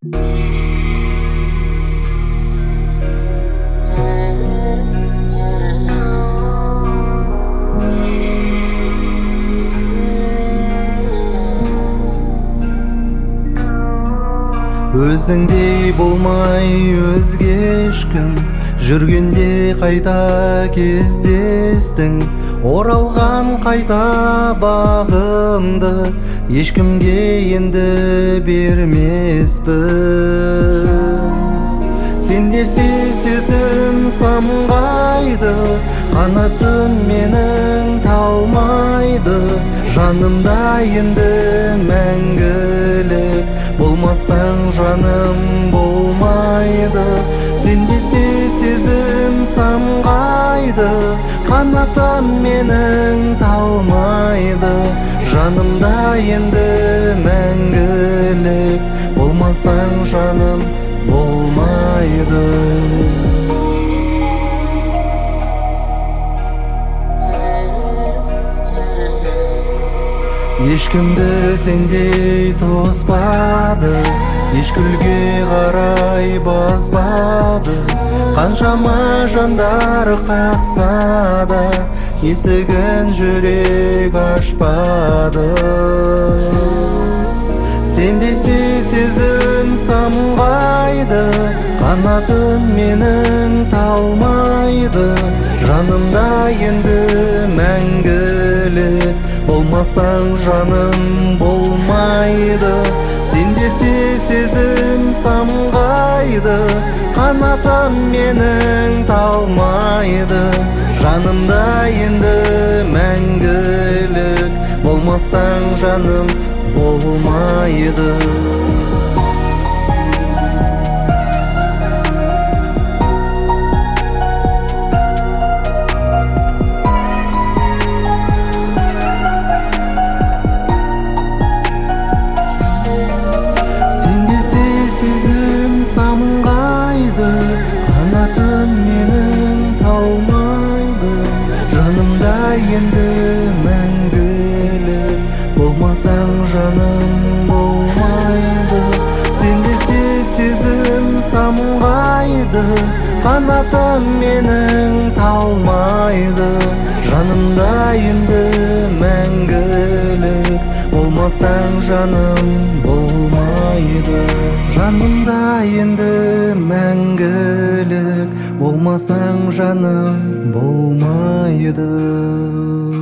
Өзіңдей болмай өзге ешкім жүргенде қайта кездестің, оралған қайта бағымды ешкімге енді бермеспін. Сенде сезім самғайды, қанатым менің талмайды, жанымда енді мәңгілік болмасаң жаным болмайды. Сенде сезім самғайды, қанатым менің талмайды, жанымда енді мәңгілік болмасаң жаным болмайды. Ешкімді сендей тоспады, ешкілге қарай баспады, қаншама жандар қақса да есігін жүрек ашпады. Сендей сезім самғайды, қанатым менің талмайды, жанымда енді мәңгілік болмасаң жаным болмайды. Сенде сезім самғайды, қанатым менің талмайды, жанымда енді мәңгілік болмасаң жаным болмайды. Самғайды, қанатым менің талмайды, жанымда енді мәңгілік болмасаң жаным болмайды. Сенде сезім самғайды, қанатым менің талмайды, жанымда енді мәңгілік болмасаң жаным болмайды. Жанымда енді мәңгілік болмасаң жаным болмайды.